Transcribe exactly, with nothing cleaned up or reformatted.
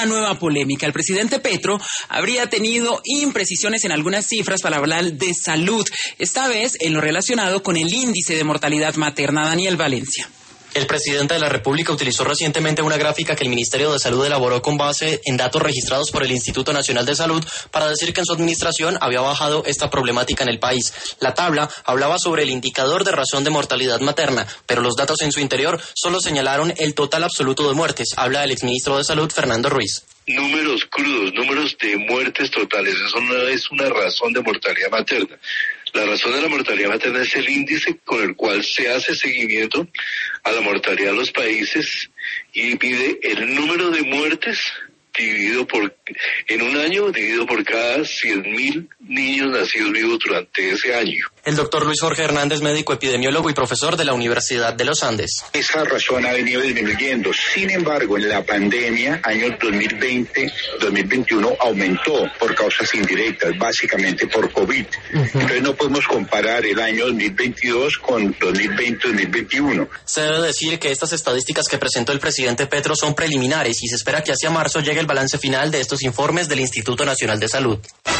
Una nueva polémica. El presidente Petro habría tenido imprecisiones en algunas cifras para hablar de salud, esta vez en lo relacionado con el índice de mortalidad materna. Daniel Valencia. El presidente de la República utilizó recientemente una gráfica que el Ministerio de Salud elaboró con base en datos registrados por el Instituto Nacional de Salud para decir que en su administración había bajado esta problemática en el país. La tabla hablaba sobre el indicador de razón de mortalidad materna, pero los datos en su interior solo señalaron el total absoluto de muertes. Habla el exministro de Salud, Fernando Ruiz. Números crudos, números de muertes totales, eso no es una razón de mortalidad materna. La razón de la mortalidad materna es el índice con el cual se hace seguimiento a la mortalidad de los países y mide el número de muertes dividido por, en un año, dividido por cada cien mil niños nacidos vivos durante ese año. El doctor Luis Jorge Hernández, médico epidemiólogo y profesor de la Universidad de los Andes. Esa razón ha venido disminuyendo. Sin embargo, en la pandemia, años dos mil veinte, dos mil veintiuno, aumentó por causas indirectas, básicamente por COVID. Uh-huh. Entonces no podemos comparar el año dos mil veintidós con dos mil veinte, dos mil veintiuno. Se debe decir que estas estadísticas que presentó el presidente Petro son preliminares y se espera que hacia marzo llegue el balance final de estos informes del Instituto Nacional de Salud.